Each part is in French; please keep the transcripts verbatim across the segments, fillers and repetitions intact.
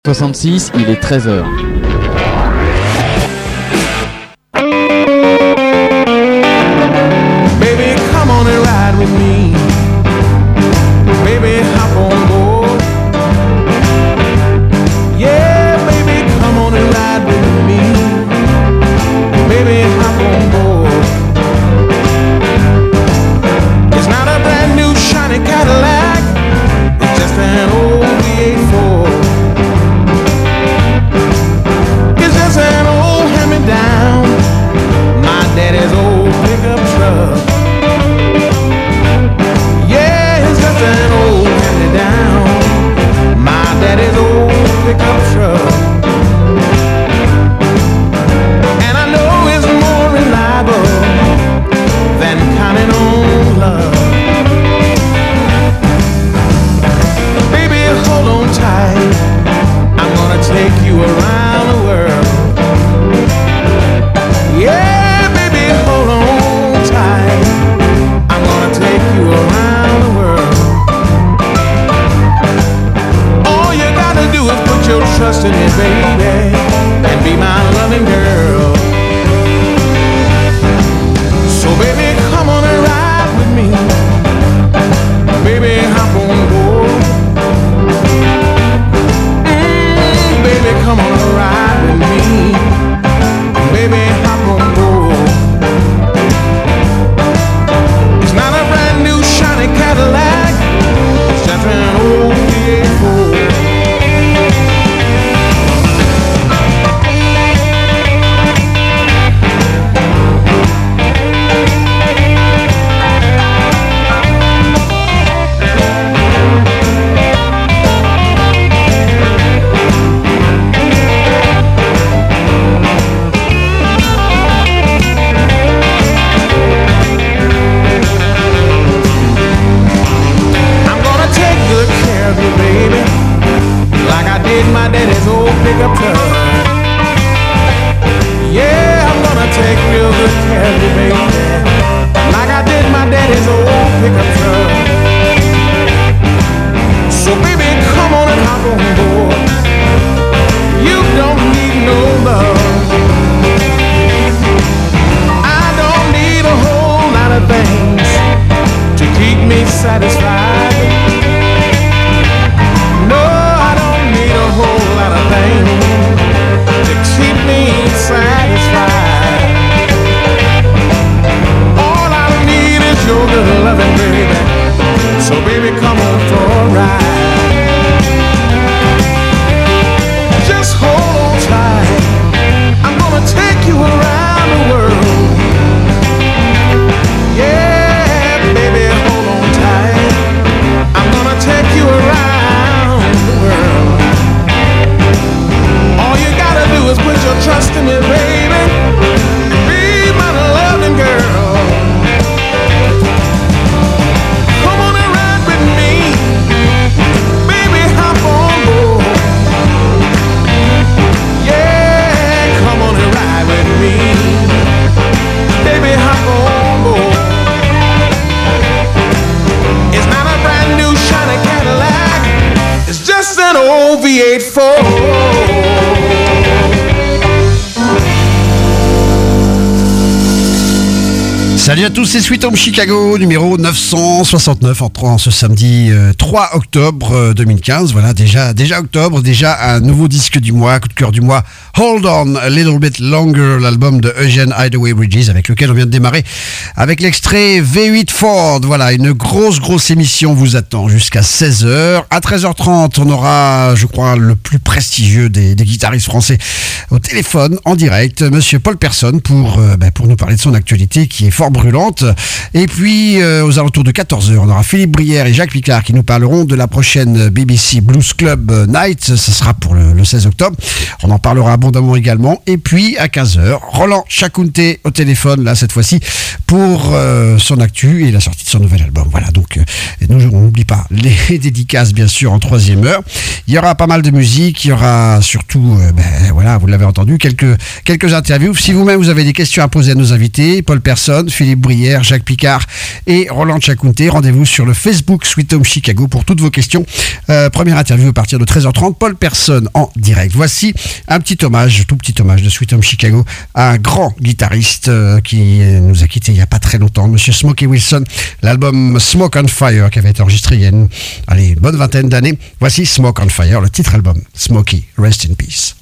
soixante-six, il est treize heures. Baby, come on and ride with me. Baby, hop on board. Yeah, baby, come on and ride with me. Baby, hop on board. It's not a brand new shiny Cadillac. It's just an old V eight Ford. It's just an old hand-me-down, my daddy's old pickup truck. Yeah, it's just an old hand-me-down, my daddy's old pickup truck. And I know it's more reliable than counting on love. Baby, hold on tight, I'm gonna take you around the world. Yeah, baby, hold on tight, I'm gonna take you around the world. All you gotta do is put your trust in me, baby, and be my loving girl. So baby, come on and ride with me. Baby, hop on board. Mm, baby, come on and ride with me. Baby, hop on board. It's not a brand new shiny Cadillac. It's just an old V eight Ford. My daddy's old pickup truck. Yeah, I'm gonna take real good care of you, baby, like I did my daddy's old pickup truck. So baby, come on and hop on board. You don't need no love. I don't need a whole lot of things to keep me satisfied. A whole lot of things to keep me satisfied. All I need is your good loving, baby. So baby, come on for a ride. Just hold on tight, I'm gonna take you around the world. Yeah, baby, hold on tight, I'm gonna take you around the world. All you gotta do is put your trust in me, baby. Be my loving girl. Come on and ride with me. Baby, hop on board. Yeah, come on and ride with me. Baby, hop on board. It's not a brand new shiny Cadillac. It's just an old V eight Ford. Salut à tous, c'est Sweet Home Chicago, numéro neuf cent soixante-neuf, entrant ce samedi euh, trois octobre deux mille quinze. Voilà, déjà, déjà octobre, déjà un nouveau disque du mois, coup de cœur du mois, Hold On a Little Bit Longer, l'album de Eugene Hideaway Bridges, avec lequel on vient de démarrer avec l'extrait V huit Ford. Voilà, une grosse, grosse émission vous attend jusqu'à seize heures. À treize heures trente, on aura, je crois, le plus prestigieux des, des guitaristes français au téléphone, en direct, monsieur Paul Persson, pour, euh, bah, pour nous parler de son actualité qui est fort brûlante. Et puis euh, aux alentours de quatorze heures, on aura Philippe Brière et Jacques Picard qui nous parleront de la prochaine B B C Blues Club Night. Ce sera pour le, le seize octobre. On en parlera abondamment également. Et puis à quinze heures, Roland Chacunté au téléphone, là cette fois-ci, pour euh, son actu et la sortie de son nouvel album. Voilà, donc euh, nous on n'oublie pas les dédicaces bien sûr en troisième heure. Il y aura pas mal de musique, il y aura surtout, euh, ben, voilà, vous l'avez entendu, quelques, quelques interviews. Si vous-même vous avez des questions à poser à nos invités, Paul Persson, Philippe Philippe Brière, Jacques Picard et Roland Tchakounté. Rendez-vous sur le Facebook Sweet Home Chicago pour toutes vos questions. Euh, première interview à partir de treize heures trente, Paul Person en direct. Voici un petit hommage, tout petit hommage de Sweet Home Chicago à un grand guitariste euh, qui nous a quittés il n'y a pas très longtemps, Monsieur Smokey Wilson. L'album Smoke on Fire qui avait été enregistré il y a une, allez, une bonne vingtaine d'années. Voici Smoke on Fire, le titre album. Smokey, rest in peace.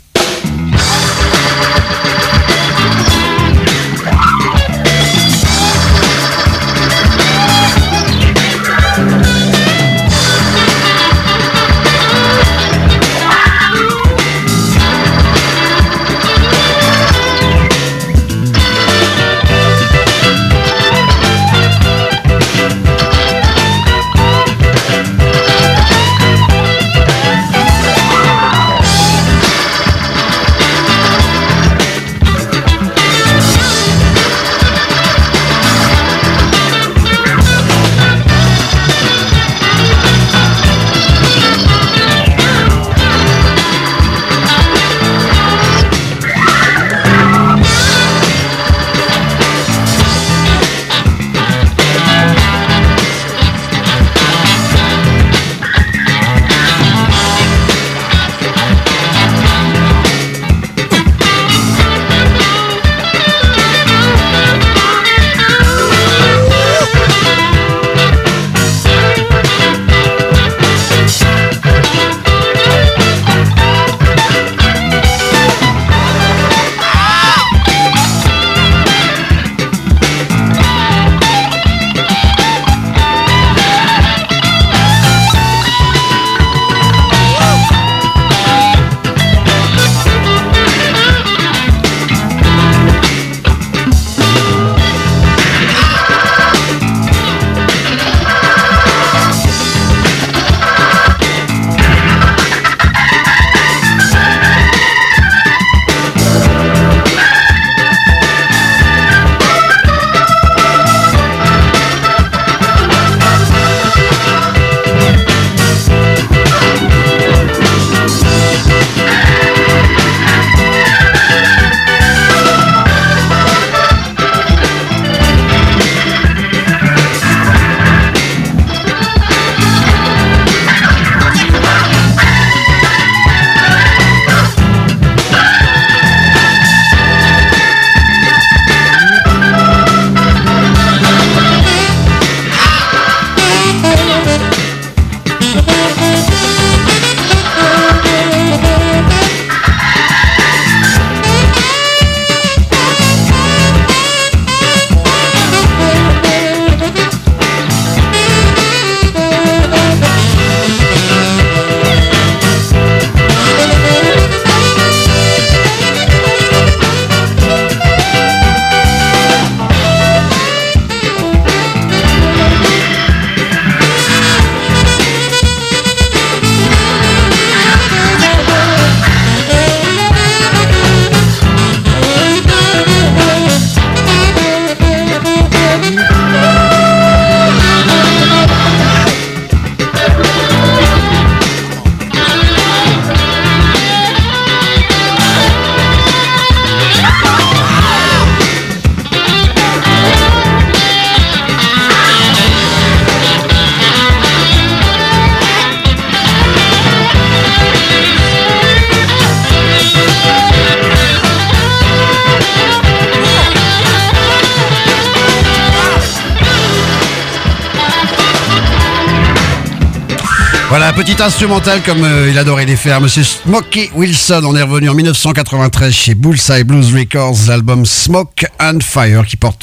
Voilà, petit instrumental comme euh, il adorait les faire, Monsieur Smokey Wilson. On est revenu en dix-neuf cent quatre-vingt-treize chez Bullseye Blues Records, l'album Smoke and Fire qui porte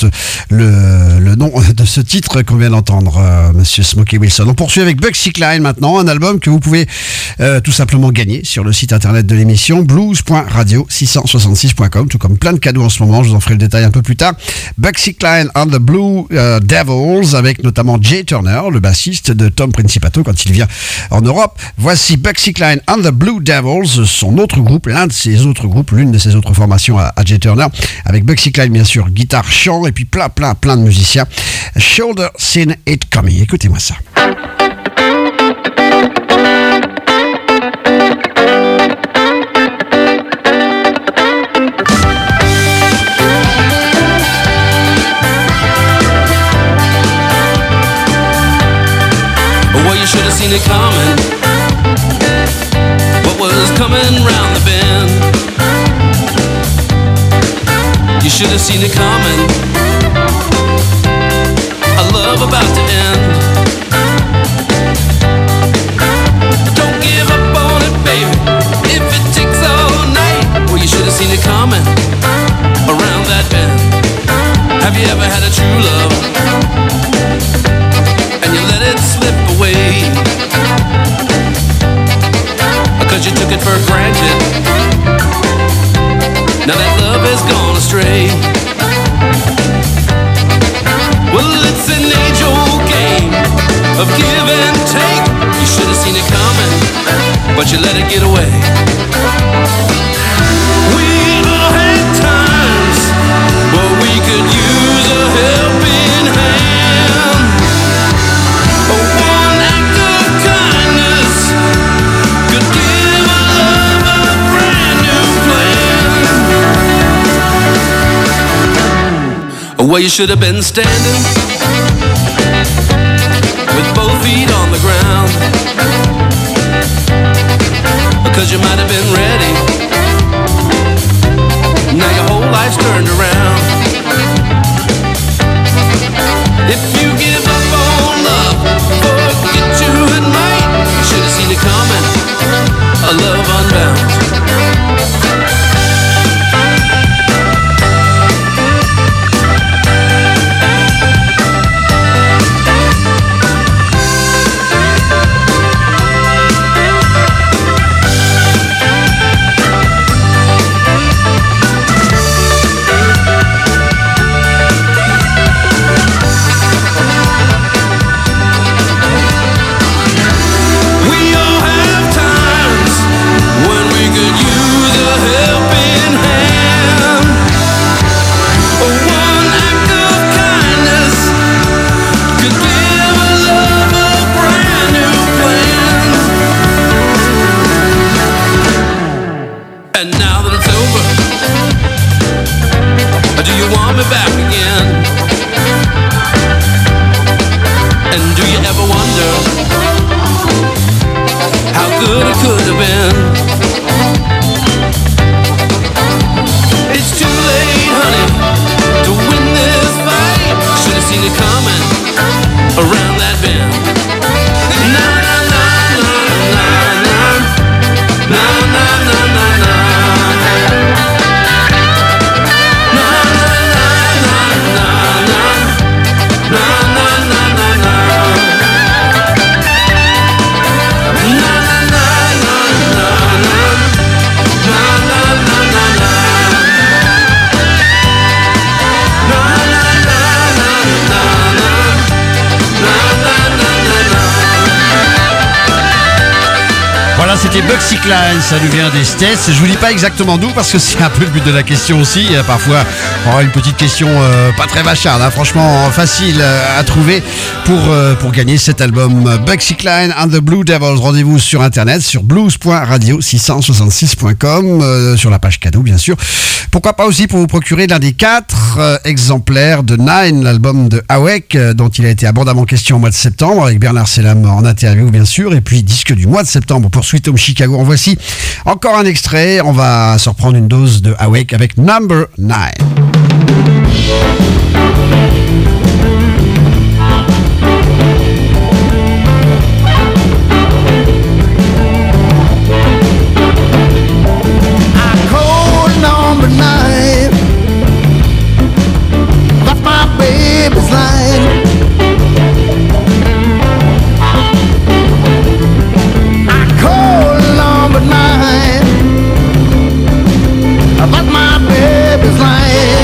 le, le nom de ce titre qu'on vient d'entendre, euh, Monsieur Smokey Wilson. On poursuit avec Bugsy Cline maintenant, un album que vous pouvez euh, tout simplement gagner sur le site internet de l'émission blues point radio six cent soixante-six point com, tout comme plein de cadeaux en ce moment, je vous en ferai le détail un peu plus tard. Bugsy Cline and the Blue euh, Devils, avec notamment Jay Turner, le bassiste de Tom Principato quand il vient en Europe. Voici Bugsy Cline and the Blue Devils, son autre groupe, l'un de ses autres groupes, l'une de ses autres formations à, à Jay Turner, avec Bugsy Cline bien sûr, guitare, chant et puis plein plein plein de musiciens. Shoulder Seen It Coming, écoutez-moi ça. should have seen it coming. A love about to end. Don't give up on it, baby, if it takes all night. Well, you should have seen it coming around that bend. Have you ever had a true love and you let it slip away? Cause you took it for granted. Now that love has gone astray. Well, it's an age-old game of give and take. You should have seen it coming, but you let it get away. We all had times where we could use a helping hand. One act of kindness could give a love a brand new plan. Well, you should have been standing with both feet on the ground, because you might have been ready. Now your whole life's turned around. If you give up on love, forget you it might. You should have seen it coming, a love unbound. C'était Bugsy Clyne, ça nous vient des States. Je vous dis pas exactement d'où parce que c'est un peu le but de la question aussi. Parfois, on aura une petite question euh, pas très vacharde, hein, franchement facile à trouver pour, euh, pour gagner cet album Bugsy Clyne and the Blue Devils. Rendez-vous sur internet sur blues point radio six cent soixante-six point com, euh, sur la page cadeau bien sûr. Pourquoi pas aussi pour vous procurer l'un des quatre euh, exemplaires de Nine, l'album de Awake, euh, dont il a été abondamment question au mois de septembre avec Bernard Selam en interview bien sûr, et puis disque du mois de septembre pour Sweet Home Chicago. En voici encore un extrait. On va se reprendre une dose de Awake avec Number nine. But my baby's lying.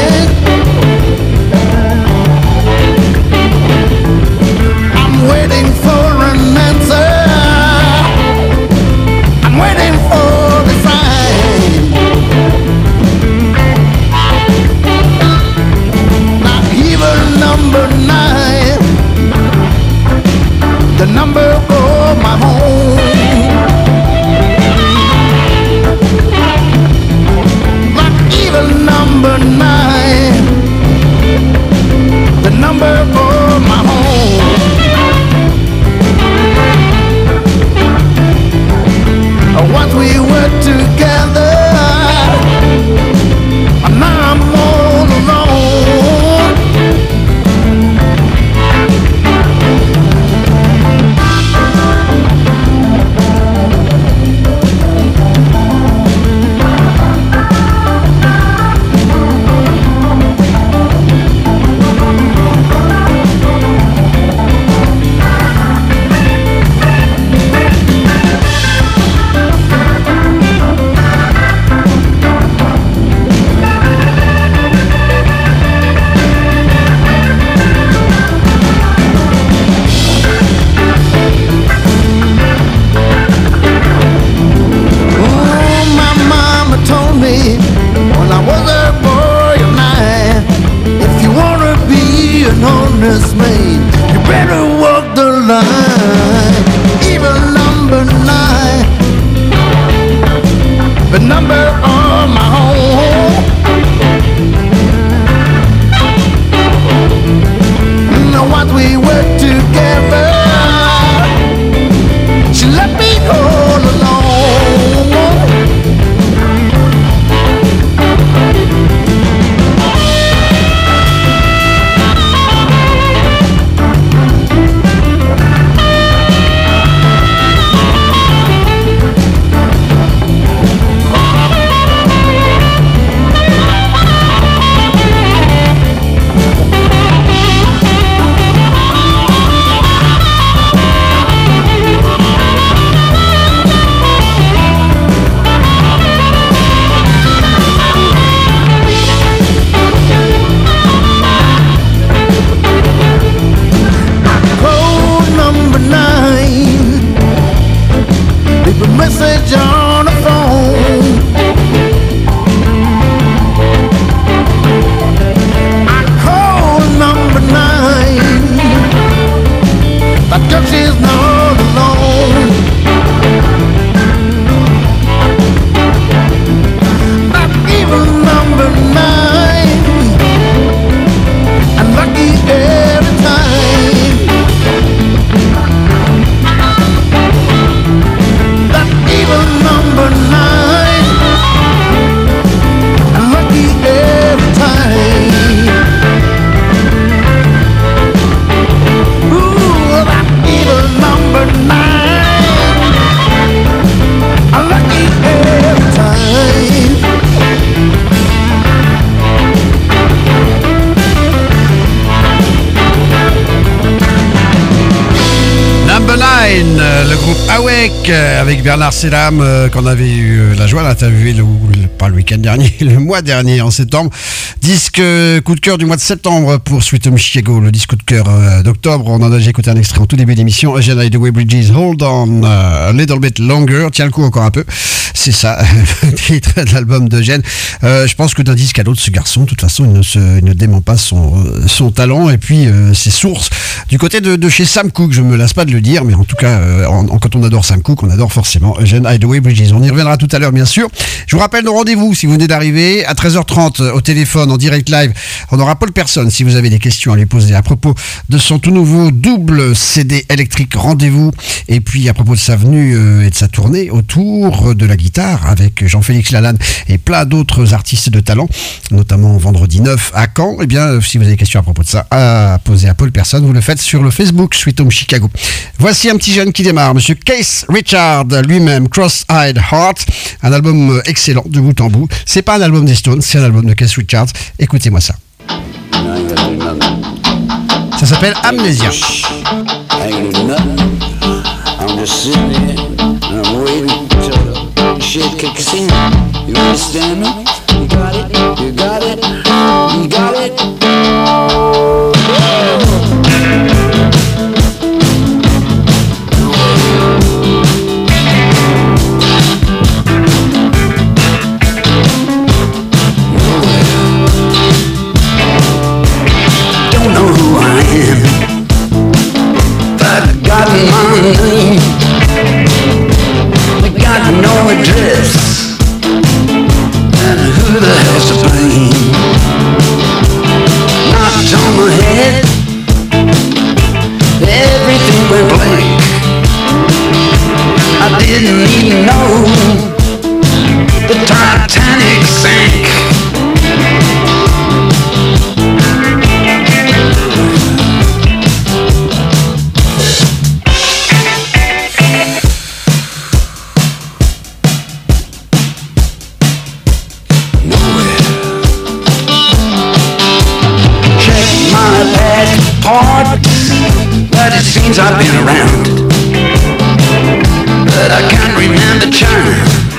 together on my own. Now once we work together, she let me all alone. Message on the phone. I call number nine. That girl, she's not alone. Not even number nine. I'm lucky every time. Number nine, I'm lucky every time. Ooh, that evil number nine, I'm lucky every time. Number nine, le groupe Awake avec Bernard Selam euh, qu'on avait eu la joie d'interviewer le, le, pas le week-end dernier, le mois dernier en septembre. Disque euh, coup de cœur du mois de septembre pour Sweet Home Chicago, le disque coup de cœur euh, d'octobre. On en a déjà écouté un extrait en tout début d'émission. Eugene Hideaway Bridges, Hold On uh, a Little Bit Longer. Tiens le coup encore un peu. C'est ça, le titre de l'album d'Eugène. Euh, je pense que d'un disque à l'autre, ce garçon, de toute façon, il ne, se, il ne dément pas son, son talent et puis euh, ses sources. Du côté de, de chez Sam Cooke, je me lasse pas de le dire, mais en tout cas, euh, en, en, quand on adore Sam Cooke, on adore forcément Eugene Hideaway Bridges. On y reviendra tout à l'heure, bien sûr. Je vous rappelle nos rendez-vous si vous venez d'arriver à treize heures trente au téléphone en direct live. On aura Paul Personne si vous avez des questions à lui poser à propos de son tout nouveau double C D électrique Rendez-vous et puis à propos de sa venue euh, et de sa tournée autour de la guitare avec Jean-Félix Lalanne et plein d'autres artistes de talent, notamment vendredi neuf à Caen. Eh bien, si vous avez des questions à propos de ça à poser à Paul Personne, vous le faites sur le Facebook Sweet Home Chicago. Voici un petit jeune qui démarre, Monsieur Keith Richards lui-même, Cross-Eyed Heart, un album excellent de bout en bout. C'est pas un album des Stones, c'est un album de Keith Richards. Écoutez-moi ça. Ça s'appelle Amnesia. I'm just sitting there and I'm waiting till the shit kicks in. You understand me? You got it? You got it? You got it? Don't know who I am, but I got my name. I got no address, and who the hell's to blame? Knocked on my head, everything went blank. I didn't even know the Titanic sank. Hard, but it seems I've been around it, but I can't remember China,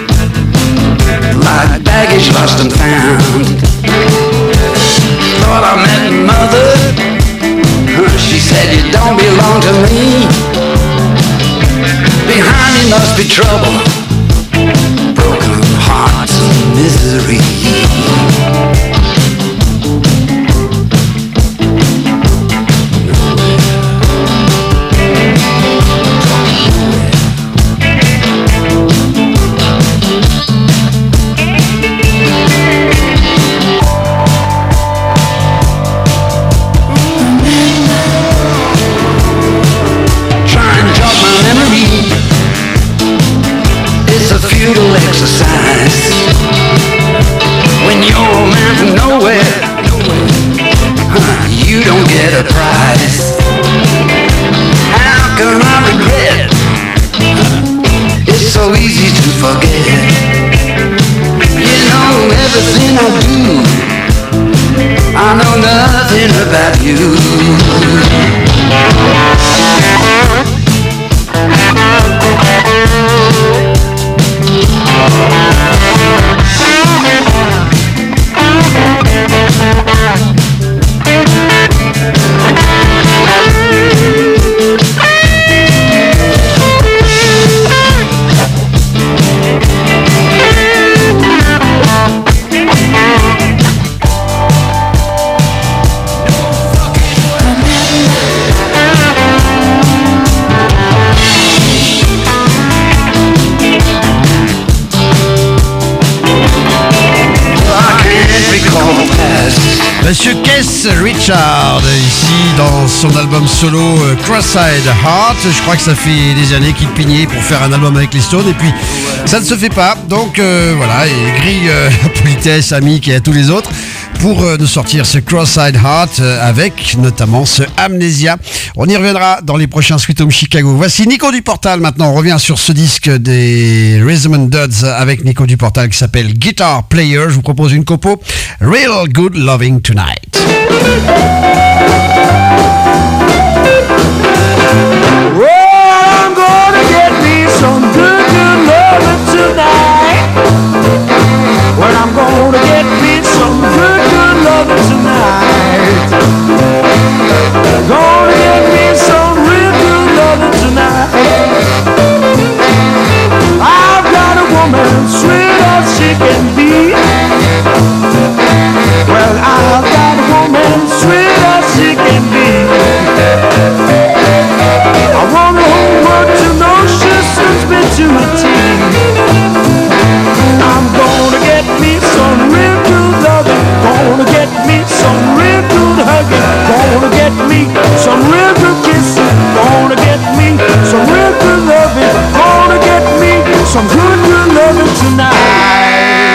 like baggage lost and found. Thought I met mother, she said you don't belong to me. Behind me must be trouble, broken hearts and misery. about you. Monsieur Keith Richards, ici dans son album solo euh, Cross-Eyed Heart. Je crois que ça fait des années qu'il pignait pour faire un album avec les Stones et puis ça ne se fait pas. Donc euh, voilà, il grille euh, la politesse à Mick et à tous les autres pour euh, nous sortir ce Cross-Eyed Heart euh, avec notamment ce Amnesia. On y reviendra dans les prochains Sweet Home Chicago. Voici Nico Duportal maintenant. On revient sur ce disque des Rhythm and Duds avec Nico Duportal qui s'appelle Guitar Player. Je vous propose une compo Real Good Loving Tonight. Well, I'm gonna get me some good, good loving tonight. Well, I'm gonna get me some good, good loving tonight. Gonna get me some real good loving tonight. I've got a woman sweet as she can be. Well, I've got a woman sweet as she can be. I want the whole world to know she suits me to a T. I'm gonna get me some real good loving. Gonna get me some real good hugging. Gonna get me some real good kissing. Gonna get me some real good loving. Gonna get me some good, good loving tonight.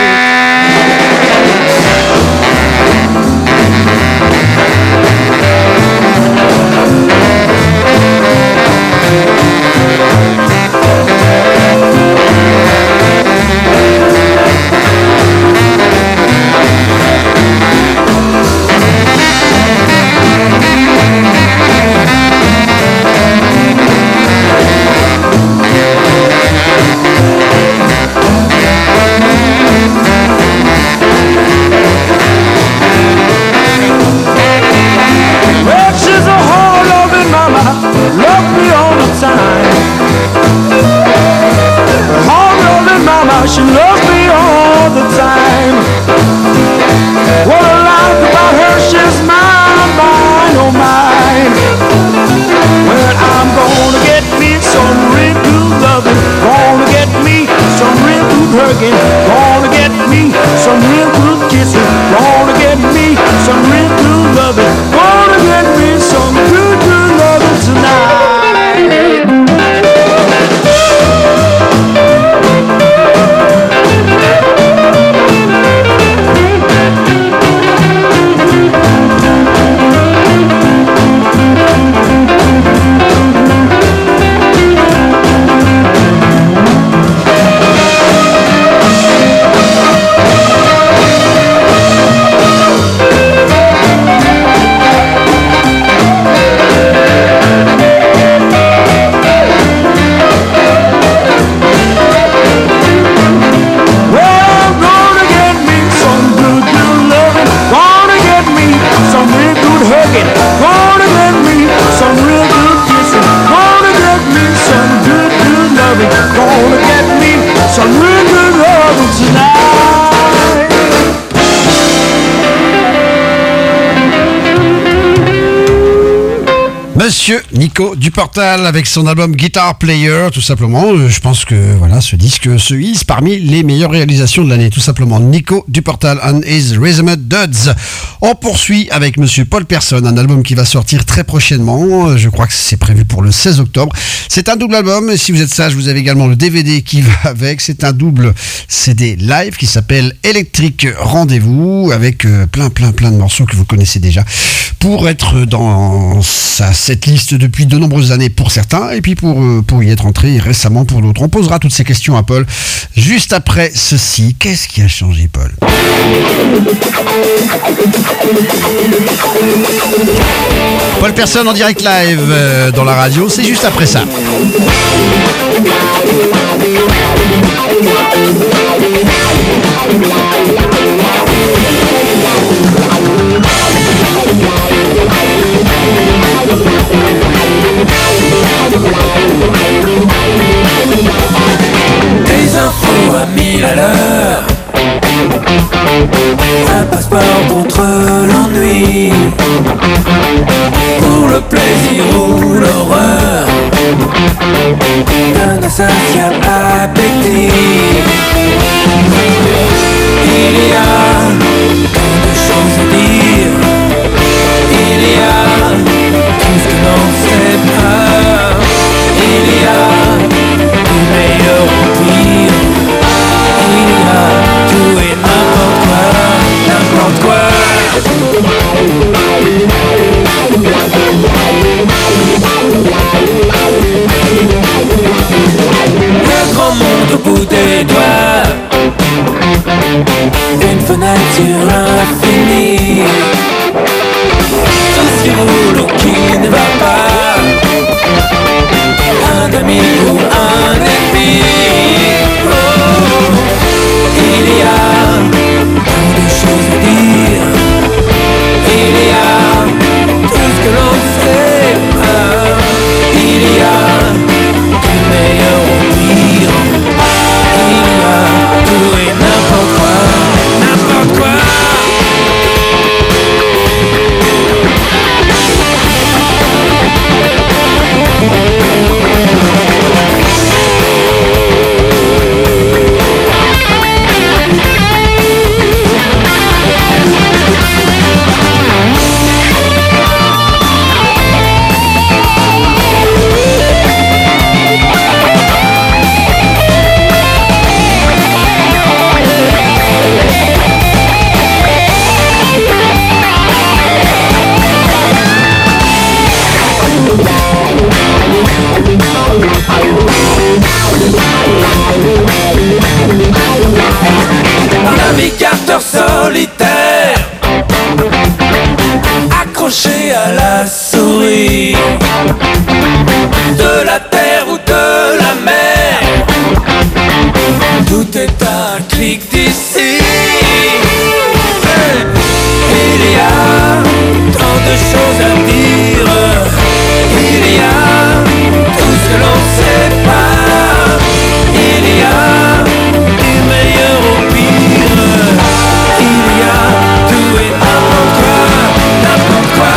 She loves me all the time. What I like about her, she's mine, mine, oh mine. Well, I'm gonna get me some real good loving. Gonna get me some real good hugging. Gonna get me some real good kissing. Gonna get me some real good loving. Gonna get me some good, good loving tonight. Monsieur Nico Duportal avec son album Guitar Player, tout simplement. Je pense que voilà, ce disque se hisse parmi les meilleures réalisations de l'année, tout simplement. Nico Duportal and his Rhythm Duds. On poursuit avec Monsieur Paul Persson, un album qui va sortir très prochainement. Je crois que c'est prévu pour le seize octobre. C'est un double album. Si vous êtes sage, vous avez également le D V D qui va avec. C'est un double C D live qui s'appelle Electric Rendez-vous avec plein, plein, plein de morceaux que vous connaissez déjà. Pour être dans sa setlist guitariste depuis de nombreuses années pour certains, et puis pour, euh, pour y être entré récemment pour d'autres. On posera toutes ces questions à Paul juste après ceci. Qu'est-ce qui a changé, Paul? Paul Persson en direct live euh, dans la radio, c'est juste après ça. Des infos à mille à l'heure, un passeport contre l'ennui, pour le plaisir ou l'horreur d'un insatiable appétit. Il y a tant de choses à dire, il y a tout ce que l'on sait pas, il y a du meilleur au pire, il y a tout et n'importe quoi, n'importe quoi. Le grand monde au bout des doigts, une fenêtre sur l'infini, tout ce qui roule ou qui ne va pas, un ami ou un ennemi. Oh, il y a tant de choses à dire, il y a tout ce que l'on sait pas, il y a du meilleur au pire, il y a tout et n'importe quoi, n'importe quoi. Un navigateur solitaire, accroché à la souris, de la terre ou de la mer, tout est à un clic d'ici. Il y a tant de choses à dire, il y a tout ce que l'on sait pas, il y a du meilleur au pire, il y a tout et n'importe quoi, n'importe quoi.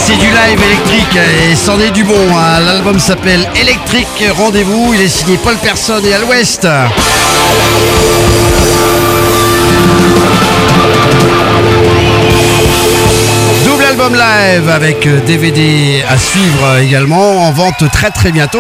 c'est du live électrique et c'en est du bon. Hein. L'album s'appelle Électrique Rendez-vous. Il est signé Paul Persson et Al West. Double album live avec D V D à suivre également, en vente très très bientôt.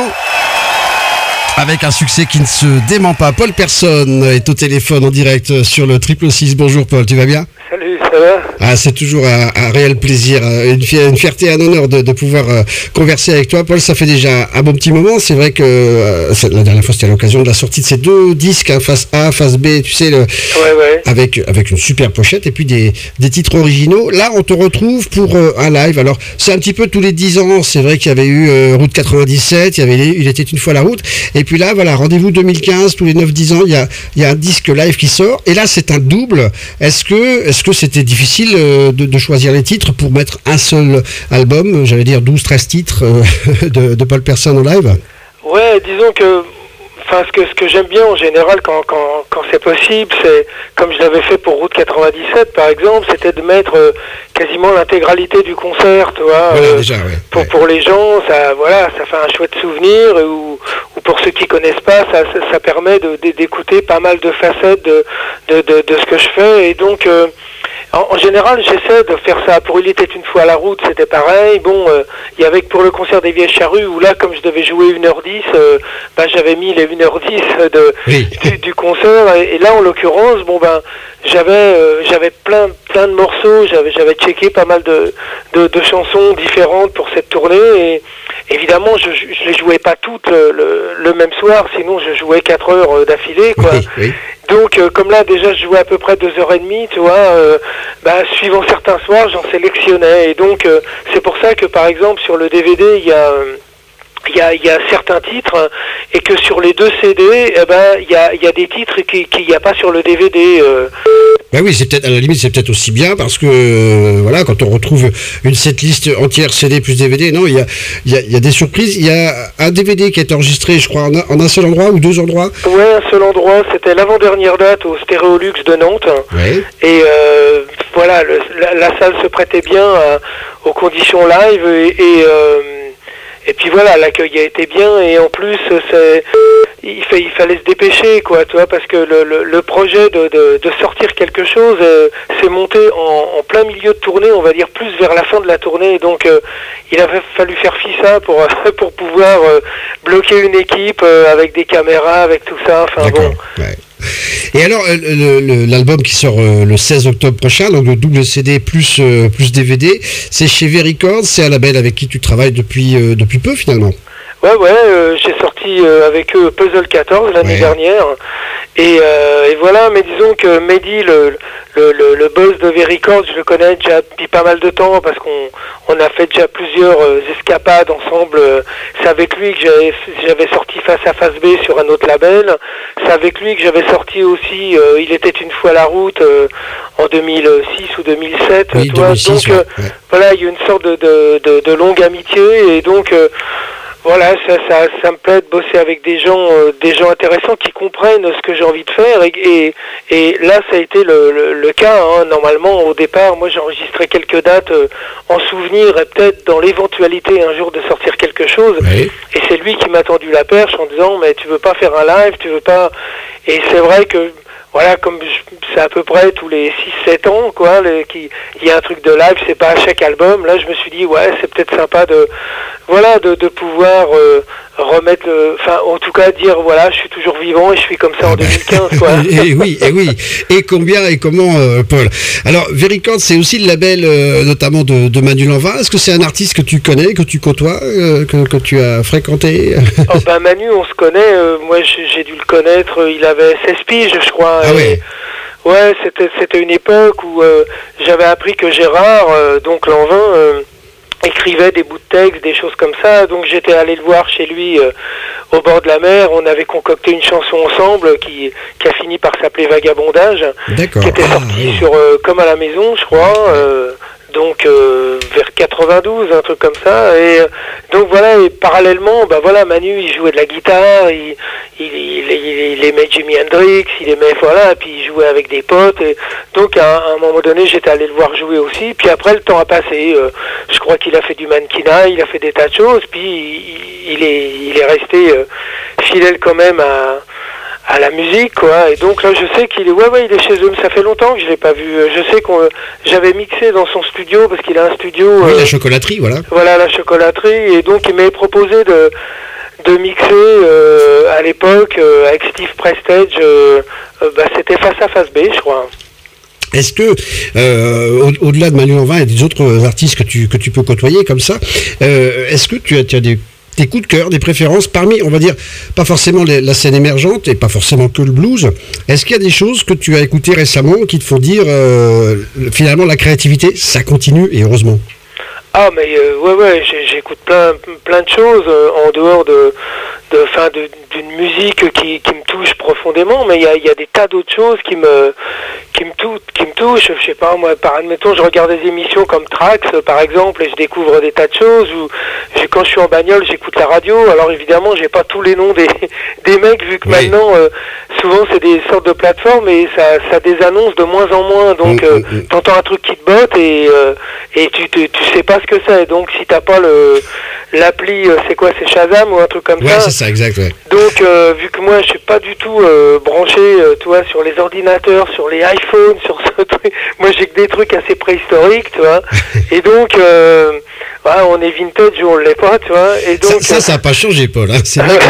Avec un succès qui ne se dément pas. Paul Persson est au téléphone en direct sur le triple six. Bonjour Paul, tu vas bien ? Salut, ça va ? Ah, c'est toujours un, un réel plaisir, une, fier, une fierté et un honneur de, de pouvoir euh, converser avec toi. Paul, ça fait déjà un bon petit moment. C'est vrai que euh, la dernière fois, c'était à l'occasion de la sortie de ces deux disques, hein, face A, face B, tu sais, le, ouais, ouais. Avec, avec une super pochette et puis des, des titres originaux. Là, on te retrouve pour euh, un live. Alors, c'est un petit peu tous les dix ans. C'est vrai qu'il y avait eu euh, Route quatre-vingt-dix-sept, il y avait les, Il était une fois la route. Et puis là, voilà, rendez-vous deux mille quinze, tous les neuf dix ans, il y a, il y a un disque live qui sort. Et là, c'est un double. Est-ce que, est-ce que c'était difficile euh, de, de choisir les titres pour mettre un seul album, j'allais dire douze treize titres euh, de, de Paul Persson en live? Ouais, disons que, enfin, ce que, ce que j'aime bien en général quand, quand, quand c'est possible, c'est, comme je l'avais fait pour Route quatre-vingt-dix-sept par exemple, c'était de mettre euh, quasiment l'intégralité du concert, tu vois. Voilà, euh, déjà, ouais. Pour, ouais. pour les gens, ça, voilà, ça fait un chouette souvenir, ou, ou pour ceux qui connaissent pas, ça, ça, ça permet de, de, d'écouter pas mal de facettes de, de, de, de ce que je fais, et donc... Euh, En, en général, j'essaie de faire ça. Pour Il était une fois à la route, c'était pareil. Bon, euh, il y avait pour le concert des Vieilles Charrues, où là, comme je devais jouer une heure dix, euh, ben, j'avais mis les une heure dix de, oui. du, du concert. Et, et là, en l'occurrence, bon ben, j'avais, euh, j'avais plein, plein de morceaux. J'avais, j'avais checké pas mal de, de, de chansons différentes pour cette tournée. Et évidemment, je, je les jouais pas toutes le, le, le même soir. Sinon, je jouais quatre heures d'affilée, quoi. Oui, oui. Donc, euh, comme là, déjà, je jouais à peu près deux heures et demie, tu vois, euh, bah, suivant certains soirs, j'en sélectionnais. Et donc, euh, c'est pour ça que, par exemple, sur le D V D, il y a... Euh, Il y, a, il y a certains titres, et que sur les deux C D, eh ben, il y a, il y a des titres qu'il n'y a pas sur le D V D. Euh. Ben oui, c'est peut-être, à la limite, c'est peut-être aussi bien, parce que, euh, voilà, quand on retrouve une setlist entière C D plus D V D, non, il y a, il y a, il y a des surprises. Il y a un D V D qui est enregistré, je crois, en un, en un seul endroit ou deux endroits. Ouais, un seul endroit. C'était l'avant-dernière date au Stéréolux de Nantes. Ouais. Et euh, voilà, le, la, la salle se prêtait bien à, aux conditions live, et... et euh, Et puis voilà, l'accueil a été bien, et en plus, c'est, il, fait, il fallait se dépêcher, quoi, tu vois, parce que le, le, le projet de, de, de sortir quelque chose euh, s'est monté en, en plein milieu de tournée, on va dire plus vers la fin de la tournée, donc euh, il avait fallu faire fi ça pour, pour pouvoir euh, bloquer une équipe euh, avec des caméras, avec tout ça, enfin D'accord. bon. Ouais. Et alors, le, le, l'album qui sort euh, le seize octobre prochain, donc le double C D plus, euh, plus D V D, c'est chez V Records, c'est un label avec qui tu travailles depuis, euh, depuis peu finalement. Ouais, ouais, euh, j'ai sorti euh, avec eux Puzzle quatorze l'année ouais. dernière, et, euh, et voilà, mais disons que Mehdi, le, le, le, le boss de V Records, je le connais déjà depuis pas mal de temps, parce qu'on on a fait déjà plusieurs euh, escapades ensemble. C'est avec lui que j'avais, j'avais sorti Face à Face B sur un autre label, c'est avec lui que j'avais sorti aussi euh, Il était une fois la route euh, en deux mille six ou deux mille sept, oui, toi. deux mille six, donc ouais. Euh, ouais. voilà, il y a une sorte de, de, de, de longue amitié, et donc... Euh, Voilà, ça, ça, ça me plaît de bosser avec des gens, euh, des gens intéressants qui comprennent ce que j'ai envie de faire, et, et, et là ça a été le, le, le cas. Hein. Normalement, au départ, moi j'enregistrais quelques dates euh, en souvenir, et peut-être dans l'éventualité un jour de sortir quelque chose. Oui. Et c'est lui qui m'a tendu la perche en disant mais tu veux pas faire un live, tu veux pas. Et c'est vrai que voilà, comme je, c'est à peu près tous les six sept ans, quoi, les, qui, il y a un truc de live, c'est pas à chaque album. Là, je me suis dit, ouais, c'est peut-être sympa de, voilà, de, de pouvoir euh, remettre, enfin, en tout cas, dire, voilà, je suis toujours vivant et je suis comme ça en deux mille quinze, quoi. et oui, et oui. Et combien et comment, euh, Paul? Alors, V Records, c'est aussi le label, euh, notamment de, de Manu Lanvin. Est-ce que c'est un artiste que tu connais, que tu côtoies, euh, que, que tu as fréquenté? Oh, ben, Manu, on se connaît. Euh, moi, j'ai, j'ai dû le connaître. Il avait seize piges, je crois. Ah ouais. Ouais, c'était c'était une époque où euh, j'avais appris que Gérard, euh, donc Lanvin, euh, écrivait des bouts de texte, des choses comme ça. Donc j'étais allé le voir chez lui euh, au bord de la mer. On avait concocté une chanson ensemble qui qui a fini par s'appeler Vagabondage, D'accord. qui était Ah, sortie oui. sur euh, Comme à la maison, je crois. Euh, donc euh, vers quatre-vingt-douze, un truc comme ça. Et euh, donc voilà, et parallèlement, bah voilà, Manu il jouait de la guitare, il, il, il, il, il aimait Jimi Hendrix, il aimait voilà, et puis il jouait avec des potes. Et donc à, à un moment donné, j'étais allé le voir jouer aussi. Puis après, le temps a passé. Euh, je crois qu'il a fait du mannequinat, il a fait des tas de choses. Puis il, il est, il est resté euh, fidèle quand même à à la musique, quoi. Et donc là, je sais qu'il est, ouais, ouais, il est chez eux. Mais ça fait longtemps que je l'ai pas vu. Je sais qu'on, j'avais mixé dans son studio parce qu'il a un studio. Oui, euh, la chocolaterie, voilà. Voilà, la chocolaterie. Et donc, il m'avait proposé de de mixer euh, à l'époque euh, avec Steve Prestage. Euh, euh, bah, c'était Face à Face B, je crois. Est-ce que, euh, au- au-delà de Manu Lanvin et des autres artistes que tu, que tu peux côtoyer comme ça, euh, est-ce que tu as, tu as des, des coups de cœur, des préférences parmi, on va dire, pas forcément les- la scène émergente et pas forcément que le blues? Est-ce qu'il y a des choses que tu as écoutées récemment qui te font dire, euh, finalement, la créativité, ça continue et heureusement? Ah, mais euh, ouais, ouais, j'ai- j'écoute plein, plein de choses euh, en dehors de, de, fin, de, d'une musique qui, qui me touche profondément, mais il y a, il y a des tas d'autres choses qui me, qui me, tou- qui me touchent. Je sais pas, moi, par admettons, je regarde des émissions comme Trax, euh, par exemple, et je découvre des tas de choses. Ou j'ai- quand je suis en bagnole, j'écoute la radio. Alors évidemment, j'ai pas tous les noms des, des mecs, vu que Oui. maintenant, euh, souvent c'est des sortes de plateformes et ça, ça désannonce de moins en moins. Donc, Mm, euh, mm, mm. t'entends un truc qui te botte et, euh, et tu, tu, tu sais pas ce que c'est. Donc, si t'as pas le l'appli, euh, c'est quoi, c'est Shazam ou un truc comme Ouais, ça. c'est ça, exact, ouais. Donc, euh, vu que moi, je suis pas du tout euh, branché, euh, tu vois, sur les ordinateurs, sur les iPhones, sur ce truc. Moi, j'ai que des trucs assez préhistoriques, tu vois. Et donc, euh, ouais, on est vintage ou on l'est pas, tu vois. Et Ça, donc, ça, ça n'a pas changé, Paul. Hein. C'est vrai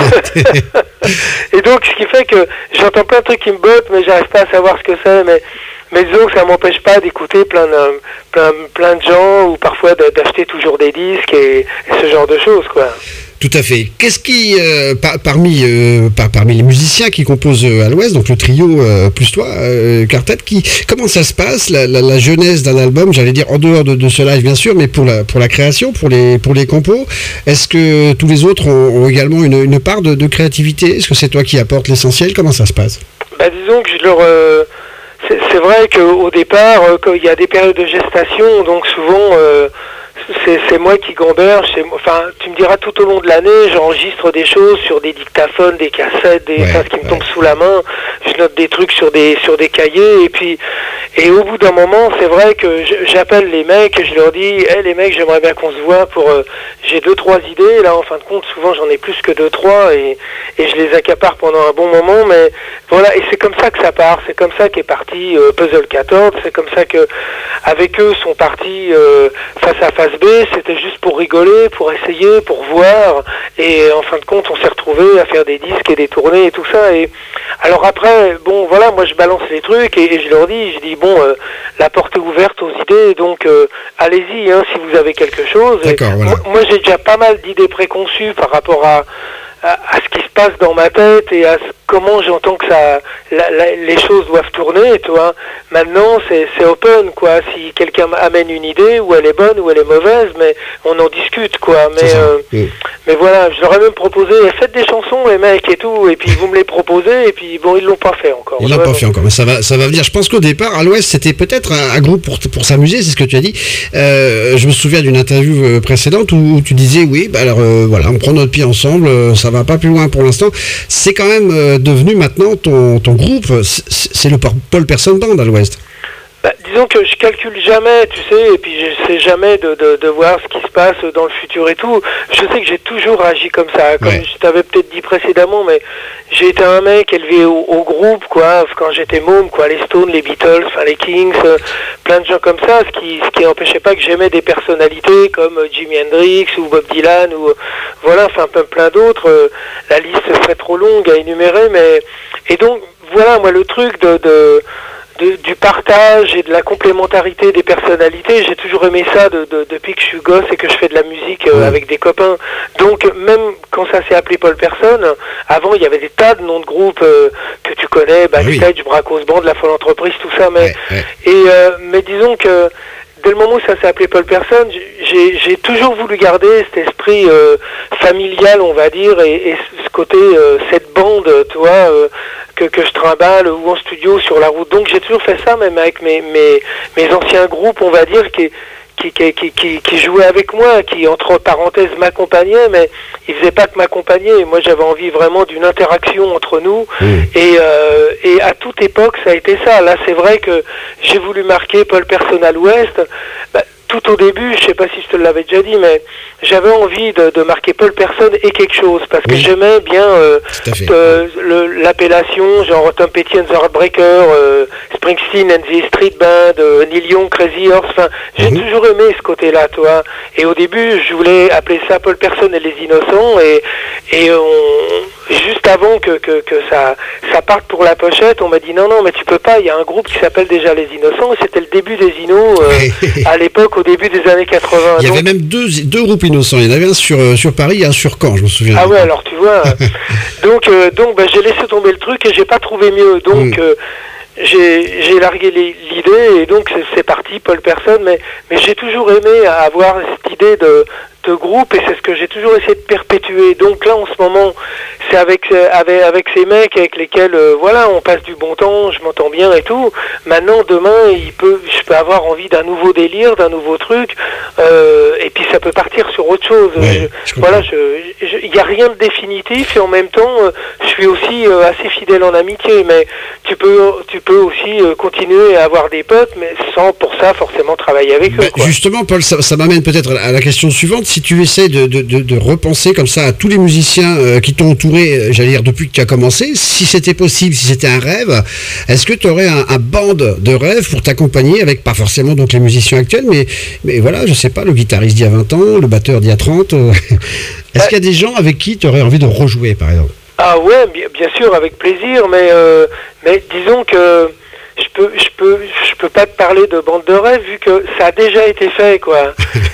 que... et donc, ce qui fait que j'entends plein de trucs qui me bottent, mais j'arrive pas à savoir ce que c'est. Mais, mais disons que ça m'empêche pas d'écouter plein de, plein, plein de gens ou parfois de- d'acheter toujours des disques et, et ce genre de choses, quoi. Tout à fait. Qu'est-ce qui, euh, par- parmi, euh, par- parmi les musiciens qui composent euh, à l'Ouest, donc le trio euh, plus toi, euh, Quartet, qui, comment ça se passe, la, la, la genèse d'un album, j'allais dire en dehors de, de ce live bien sûr, mais pour la, pour la création, pour les, pour les compos, est-ce que tous les autres ont, ont également une, une part de, de créativité? Est-ce que c'est toi qui apportes l'essentiel? Comment ça se passe? Bah, disons que je leur... euh, c'est, c'est vrai qu'au départ, euh, quand il y a des périodes de gestation, donc souvent... euh, c'est, c'est moi qui gamberge, c'est, enfin, tu me diras tout au long de l'année, j'enregistre des choses sur des dictaphones, des cassettes, des, Ouais, enfin, ce qui me ouais. tombe sous la main, je note des trucs sur des, sur des cahiers, et puis, et au bout d'un moment, c'est vrai que je- j'appelle les mecs, et je leur dis, hé les mecs, j'aimerais bien qu'on se voit pour, euh, j'ai deux, trois idées, là, en fin de compte, souvent j'en ai plus que deux, trois, et, et je les accapare pendant un bon moment, mais voilà, et c'est comme ça que ça part, c'est comme ça qu'est parti euh, Puzzle quatorze, c'est comme ça que, avec eux, sont partis euh, Face à Face B, c'était juste pour rigoler, pour essayer, pour voir, et en fin de compte, on s'est retrouvés à faire des disques et des tournées et tout ça, et alors après, bon, voilà, moi je balance les trucs, et, et je leur dis, je dis, bon, euh, la porte est ouverte aux idées, donc euh, allez-y, hein, si vous avez quelque chose. Et D'accord, voilà. moi, moi, j'ai déjà pas mal d'idées préconçues par rapport à, à, à ce qui se passe dans ma tête et à ce- comment j'entends que ça, la- la- les choses doivent tourner, tu vois. Maintenant, c'est c'est open, quoi. Si quelqu'un amène une idée, ou elle est bonne, ou elle est mauvaise, mais on en discute, quoi. Mais, C'est ça. euh, Mm. mais voilà, je leur ai même proposé, faites des chansons, les mecs, et tout, et puis vous me les proposez, et puis bon, ils l'ont pas fait encore. Il l'a tu vois, pas fait donc- encore, mais ça va, ça va venir. Je pense qu'au départ, à l'Ouest, c'était peut-être un, un groupe pour, pour s'amuser, c'est ce que tu as dit. Euh, je me souviens d'une interview euh, précédente où, où tu disais, oui, bah alors euh, voilà, on prend notre pied ensemble, euh, ça va pas plus loin pour l'instant. C'est quand même euh, devenu maintenant ton, ton groupe, c'est c'est le Paul Person Band à l'Ouest. Bah, disons que je calcule jamais, tu sais, et puis je sais jamais de, de, de voir ce qui se passe dans le futur et tout. Je sais que j'ai toujours agi comme ça, comme Ouais. je t'avais peut-être dit précédemment, mais j'ai été un mec élevé au, au groupe, quoi, quand j'étais môme, quoi, les Stones, les Beatles, enfin les Kings, euh, plein de gens comme ça, ce qui ce qui n'empêchait pas que j'aimais des personnalités comme euh, Jimi Hendrix ou Bob Dylan ou euh, voilà, enfin plein, plein d'autres. Euh, la liste serait trop longue à énumérer, mais et donc voilà, moi le truc de, de De, du partage et de la complémentarité des personnalités, j'ai toujours aimé ça de, de, depuis que je suis gosse et que je fais de la musique euh, Ouais. avec des copains. Donc même quand ça s'est appelé Paul Person, avant il y avait des tas de noms de groupes euh, que tu connais, Backstage, Oui. Bracos Band, La Folle Entreprise, tout ça, mais Ouais, ouais. et euh, mais disons que dès le moment où ça s'est appelé Paul Person, j'ai j'ai toujours voulu garder cet esprit euh, familial, on va dire, et, et ce côté, euh, cette bande, tu vois, euh, que, que je trimballe ou en studio sur la route. Donc j'ai toujours fait ça, même avec mes, mes, mes anciens groupes, on va dire, qui, qui, qui, qui, qui, qui jouait avec moi, qui entre parenthèses m'accompagnait, mais il faisait pas que m'accompagner. Moi, j'avais envie vraiment d'une interaction entre nous, mmh. et, euh, et à toute époque, ça a été ça. Là, c'est vrai que j'ai voulu marquer Paul Person à l'Ouest. Bah, tout au début, je sais pas si je te l'avais déjà dit, mais j'avais envie de, de marquer Paul Person et quelque chose, parce que oui. j'aimais bien euh, euh, le, l'appellation, genre Tom Petty and the Heartbreakers, euh, Springsteen and the Street Band, euh, Neil Young, Crazy Horse, enfin, j'ai mm-hmm. toujours aimé ce côté-là, toi. Et au début, je voulais appeler ça Paul Person et les Innocents, et, et on, juste avant que, que, que ça, ça parte pour la pochette, on m'a dit non, non, mais tu peux pas, il y a un groupe qui s'appelle déjà les Innocents, et c'était le début des Innos, euh, à l'époque, au début des années quatre-vingts. Il y donc, avait même deux, deux groupes innocents. Il y en avait un sur, sur Paris et un sur Caen, je me souviens. Ah ouais, alors tu vois. donc euh, donc bah, j'ai laissé tomber le truc et j'ai pas trouvé mieux. Donc mm. euh, j'ai, j'ai largué les, l'idée et donc c'est, c'est parti, Paul Person. Mais, mais j'ai toujours aimé avoir cette idée de, de groupe et c'est ce que j'ai toujours essayé de perpétuer. Donc là, en ce moment, c'est avec, avec, avec ces mecs avec lesquels euh, voilà, on passe du bon temps, je m'entends bien et tout. Maintenant, demain, il peut, je peux avoir envie d'un nouveau délire, d'un nouveau truc, euh, et puis ça peut partir sur autre chose. Ouais, je, je voilà, il n'y a rien de définitif et en même temps, euh, je suis aussi euh, assez fidèle en amitié. Mais tu peux, tu peux aussi euh, continuer à avoir des potes, mais sans pour ça forcément travailler avec bah, eux. Quoi. Justement, Paul, ça, ça m'amène peut-être à la question suivante. Si tu essaies de, de, de, de repenser comme ça à tous les musiciens euh, qui t'ont entouré, j'allais dire depuis que tu as commencé, si c'était possible, si c'était un rêve, est-ce que tu aurais un, un band de rêve pour t'accompagner avec, pas forcément donc les musiciens actuels, mais, mais voilà, je sais pas, le guitariste d'il y a vingt ans, le batteur d'il y a trente, euh, est-ce euh, qu'il y a des gens avec qui tu aurais envie de rejouer, par exemple? Ah ouais, bien, bien sûr, avec plaisir, mais, euh, mais disons que je peux, je peux, je peux pas te parler de bande de rêve vu que ça a déjà été fait, quoi.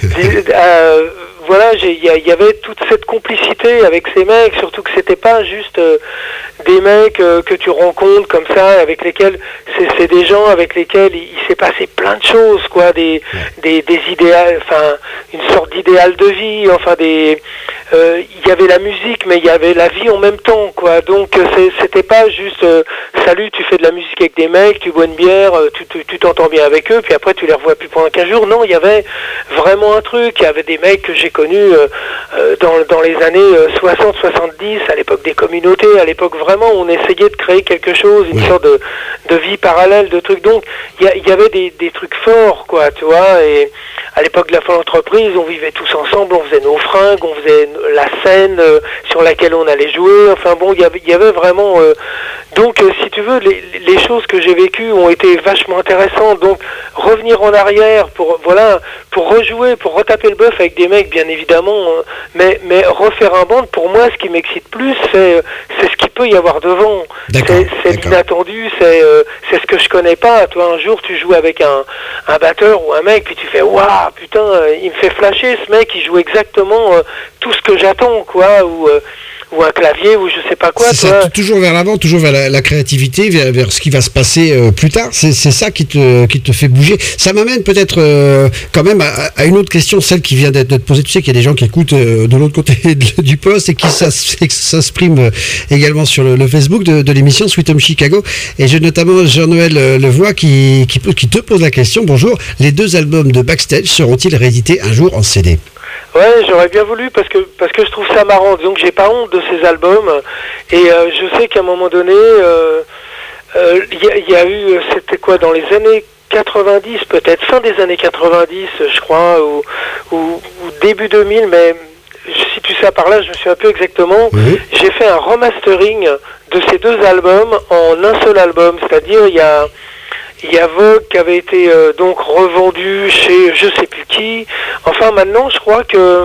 euh, voilà, il y, y avait toute cette complicité avec ces mecs, surtout que c'était pas juste euh, des mecs euh, que tu rencontres comme ça, avec lesquels c'est, c'est des gens avec lesquels il, il s'est passé plein de choses, quoi, des, des, des idéaux, enfin une sorte d'idéal de vie, enfin des, euh, il y avait la musique, mais il y avait la vie en même temps, quoi. Donc c'est, c'était pas juste euh, salut, tu fais de la musique avec des mecs, tu bois une bière, euh, tu, tu, tu t'entends bien avec eux, puis après tu les revois plus pendant quinze jours. Non, il y avait vraiment un truc. Il y avait des mecs que j'ai connus euh, euh, dans, dans les années euh, soixante soixante-dix, à l'époque des communautés, à l'époque vraiment on essayait de créer quelque chose, une oui. sorte de, de vie parallèle, de trucs. Donc il y, y avait des, des trucs forts, quoi, tu vois. Et à l'époque de la folle entreprise, on vivait tous ensemble, on faisait nos fringues, on faisait la scène euh, sur laquelle on allait jouer. Enfin bon, il y avait, y avait vraiment... Euh, donc euh, si tu veux, les, les choses que j'ai vécues ont été vachement intéressantes. Donc revenir en arrière pour, voilà, pour rejouer, pour retaper le bœuf avec des mecs, bien évidemment, hein, mais, mais refaire un band, pour moi, ce qui m'excite plus, c'est, c'est ce qu'il peut y avoir devant. D'accord, c'est c'est d'accord. l'inattendu, c'est, euh, c'est ce que je connais pas. Toi, un jour, tu joues avec un, un batteur ou un mec, puis tu fais « Waouh, putain, euh, il me fait flasher, ce mec, il joue exactement euh, tout ce que j'attends, quoi. » ou euh, ou un clavier, ou je sais pas quoi. C'est ça, toujours vers l'avant, toujours vers la, la créativité, vers, vers ce qui va se passer euh, plus tard. C'est, c'est ça qui te, qui te fait bouger. Ça m'amène peut-être euh, quand même à, à une autre question, celle qui vient d'être, d'être posée. Tu sais qu'il y a des gens qui écoutent euh, de l'autre côté de, du poste et qui s'expriment euh, également sur le, le Facebook de, de l'émission Sweet Home Chicago. Et j'ai notamment Jean-Noël euh, Levoix qui, qui, qui te pose la question. Bonjour, les deux albums de Backstage seront-ils réédités un jour en C D ? Ouais, j'aurais bien voulu parce que parce que je trouve ça marrant. Donc j'ai pas honte de ces albums et euh, je sais qu'à un moment donné, il euh, euh, y, y a eu, c'était quoi, dans les années quatre-vingt-dix, peut-être fin des années quatre-vingt-dix, je crois, ou, ou, ou début deux mille, mais je situe ça par là, je me souviens un peu exactement. Mmh. J'ai fait un remastering de ces deux albums en un seul album, c'est-à-dire il y a Il y a Vogue qui avait été euh, donc revendu chez je sais plus qui. Enfin maintenant je crois que euh,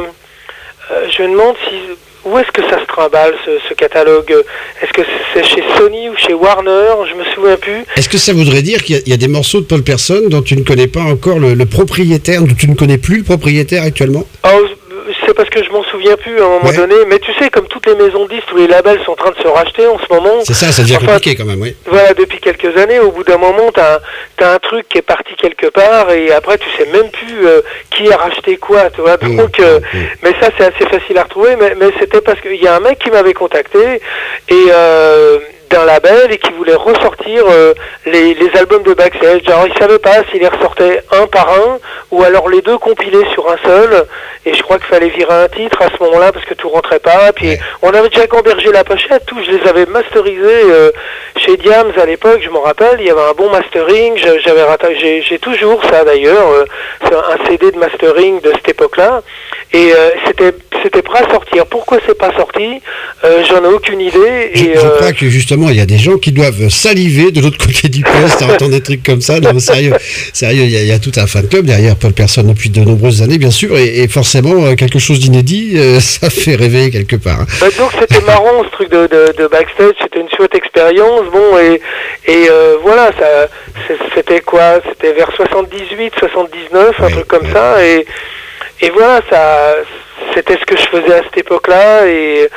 je me demande si où est-ce que ça se trimballe ce, ce catalogue. Est-ce que c'est chez Sony ou chez Warner? Je me souviens plus. Est-ce que ça voudrait dire qu'il y a, il y a des morceaux de Paul Person dont tu ne connais pas encore le, le propriétaire, dont tu ne connais plus le propriétaire actuellement? Oh, c'est parce que je m'en souviens plus à un moment ouais. donné, mais tu sais, comme toutes les maisons de disques, tous les labels sont en train de se racheter en ce moment. C'est ça, ça devient enfin, compliqué quand même, oui. Voilà, depuis quelques années, au bout d'un moment, t'as, t'as un truc qui est parti quelque part, et après, tu sais même plus euh, qui a racheté quoi, tu vois. Donc, mmh, euh, mmh. mais ça, c'est assez facile à retrouver, mais, mais c'était parce qu'il y a un mec qui m'avait contacté, et euh, d'un label et qui voulait ressortir euh, les, les albums de Backstage. Alors ils savaient pas s'ils les ressortaient un par un ou alors les deux compilés sur un seul, et je crois qu'il fallait virer un titre à ce moment-là parce que tout rentrait pas. Puis Ouais. on avait déjà gambergé la pochette, tout, je les avais masterisés euh, chez Diams à l'époque, je m'en rappelle, il y avait un bon mastering, je- j'avais ratta- j'ai, j'ai toujours ça d'ailleurs, euh, c'est un C D de mastering de cette époque-là, et euh, c'était c'était prêt à sortir. Pourquoi c'est pas sorti? euh, J'en ai aucune idée. Je, Et, je euh, crois que justement, il y a des gens qui doivent saliver de l'autre côté du poste à entendre des trucs comme ça. Non, mais sérieux, sérieux, il y, a, il y a tout un fan club derrière Paul Persson depuis de nombreuses années, bien sûr, et, et forcément, euh, quelque chose d'inédit, euh, ça fait rêver quelque part. hein. Bah, donc c'était marrant ce truc de, de, de Backstage, c'était une chouette expérience, bon, et, et euh, voilà, ça, c'est- c'était quoi? C'était vers soixante-dix-huit, soixante-dix-neuf, un Ouais, truc comme ouais. ça, et, et voilà, ça, c'était ce que je faisais à cette époque-là, et,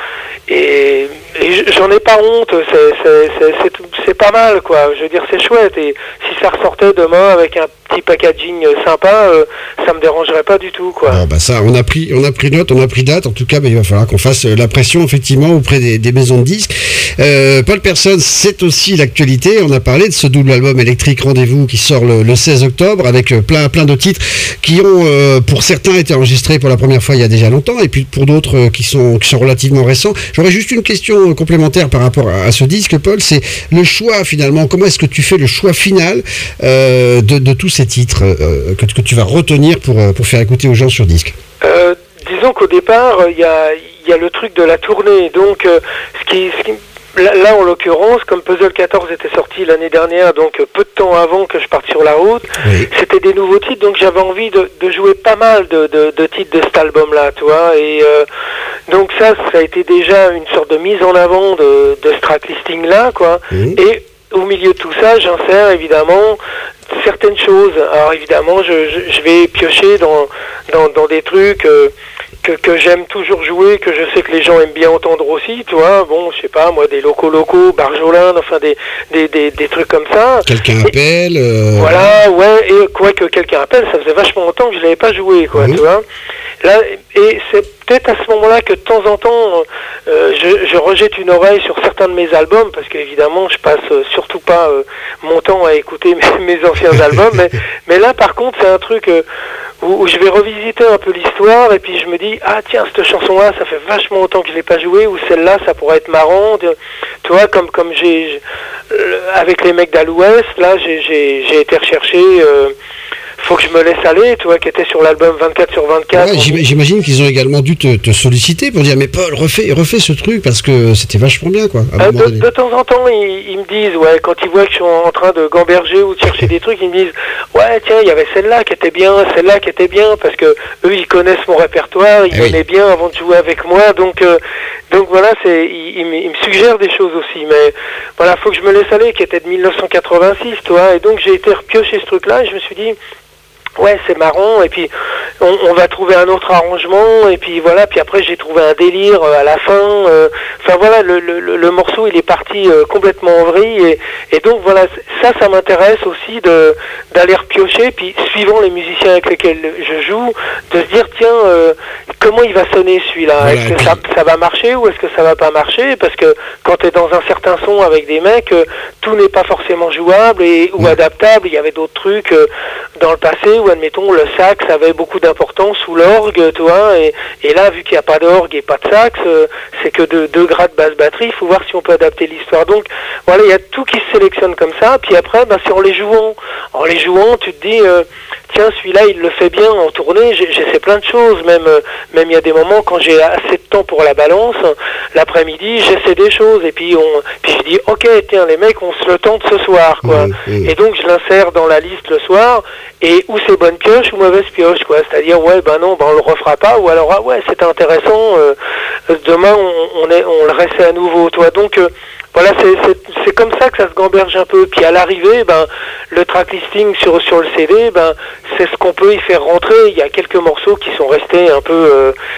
et, et j'en ai pas honte, c'est, c'est, c'est, c'est, c'est pas mal, quoi, je veux dire, c'est chouette, et si ça ressortait demain avec un petit packaging sympa, euh, ça me dérangerait pas du tout, quoi. Bon, bah ça, on a pris, on a pris note, on a pris date. En tout cas, bah, il va falloir qu'on fasse euh, la pression effectivement auprès des, des maisons de disques. Euh, Paul Persson, c'est aussi l'actualité. On a parlé de ce double album électrique Rendez-vous qui sort le, le seize octobre avec euh, plein, plein de titres qui ont, euh, pour certains, été enregistrés pour la première fois il y a déjà longtemps, et puis pour d'autres euh, qui sont, qui sont relativement récents. J'aurais juste une question complémentaire par rapport à, à ce disque, Paul. C'est le choix finalement. Comment est-ce que tu fais le choix final euh, de, de tous ces titres euh, que, que tu vas retenir pour, euh, pour faire écouter aux gens sur disque? Euh, disons qu'au départ, il y a, y a le truc de la tournée. Donc, euh, ce qui, ce qui- là, là, en l'occurrence, comme Puzzle quatorze était sorti l'année dernière, donc euh, peu de temps avant que je parte sur la route, Oui. c'était des nouveaux titres, donc j'avais envie de, de jouer pas mal de, de, de titres de cet album-là, tu vois. Et euh, donc ça, ça a été déjà une sorte de mise en avant de, de ce track-listing-là, quoi. Mhm. Et au milieu de tout ça, j'insère évidemment certaines choses. Alors évidemment, je, je, je vais piocher dans, dans, dans des trucs euh, que, que j'aime toujours jouer, que je sais que les gens aiment bien entendre aussi, tu vois. Bon, je sais pas, moi, des locaux locaux, Barjolin, enfin des, des, des, des trucs comme ça. Quelqu'un Et- appelle. euh, Voilà, ouais, et quoi que quelqu'un appelle, ça faisait vachement longtemps que je l'avais pas joué, quoi, Mhm. tu vois. Là, et c'est peut-être à ce moment-là que de temps en temps, euh, je, je rejette une oreille sur certains de mes albums, parce qu'évidemment, je passe euh, surtout pas euh, mon temps à écouter mes, mes anciens albums, mais, mais là, par contre, c'est un truc euh, où, où je vais revisiter un peu l'histoire, et puis je me dis, ah tiens, cette chanson-là, ça fait vachement longtemps que je l'ai pas jouée, ou celle-là, ça pourrait être marrant, de- tu vois, comme, comme j'ai, euh, avec les mecs d'Al-Ouest, là, j'ai, j'ai, j'ai été rechercher... Euh, Faut que je me laisse aller, tu vois, qui était sur l'album vingt-quatre sur vingt-quatre. Ouais, j'im- j'imagine qu'ils ont également dû te, te solliciter pour dire mais Paul, refais, refais ce truc parce que c'était vachement bien, quoi. À un Euh, moment de, donné. de temps en temps, ils, ils me disent, ouais, quand ils voient que je suis en train de gamberger ou de chercher des trucs, ils me disent, ouais, tiens, il y avait celle-là qui était bien, celle-là qui était bien, parce que eux, ils connaissent mon répertoire, ils Eh oui. m'aimaient bien avant de jouer avec moi, donc, euh, donc voilà, c'est, ils, ils me ils me suggèrent des choses aussi, mais voilà, faut que je me laisse aller, qui était de mille neuf cent quatre-vingt-six, tu vois, et donc j'ai été repiocher ce truc-là, et je me suis dit, ouais, c'est marrant, et puis on, on va trouver un autre arrangement, et puis voilà, puis après j'ai trouvé un délire euh, à la fin, euh, enfin voilà, le, le, le- le morceau il est parti euh, complètement en vrille, et, et donc voilà, c- ça, ça m'intéresse aussi de d'aller repiocher, puis suivant les musiciens avec lesquels je joue, de se dire, tiens, euh, comment il va sonner celui-là, Voilà, est-ce et que puis- ça, ça va marcher ou est-ce que ça va pas marcher, parce que quand tu es dans un certain son avec des mecs, euh, tout n'est pas forcément jouable et, ou Ouais. adaptable, il y avait d'autres trucs euh, dans le passé où, admettons, le sax avait beaucoup d'importance ou l'orgue, tu vois, et, et là, vu qu'il n'y a pas d'orgue et pas de sax, euh, c'est que de deux grades basse batterie, il faut voir si on peut adapter l'histoire. Donc, voilà, il y a tout qui se sélectionne comme ça, puis après, ben, c'est en les jouant. En les jouant, tu te dis, euh, tiens, celui-là, il le fait bien en tournée, j'ai- j'essaie plein de choses, même euh, même il y a des moments quand j'ai assez de temps pour la balance, l'après-midi, j'essaie des choses, et puis on, puis je dis, ok, tiens, les mecs, on se le tente ce soir, quoi. Mmh, mmh. Et donc, je l'insère dans la liste le soir, et ou c'est bonne pioche ou mauvaise pioche, quoi. C'est-à-dire, ouais, ben non, ben on le refera pas, ou alors, ah ouais, c'était intéressant, euh, demain, on, on, est, on le réessaie à nouveau, toi. Donc, euh, voilà, c'est, c'est, c'est comme ça que ça se gamberge un peu. Puis à l'arrivée, ben, le track listing sur, sur le C D, ben, c'est ce qu'on peut y faire rentrer. Il y a quelques morceaux qui sont restés un peu, euh, qui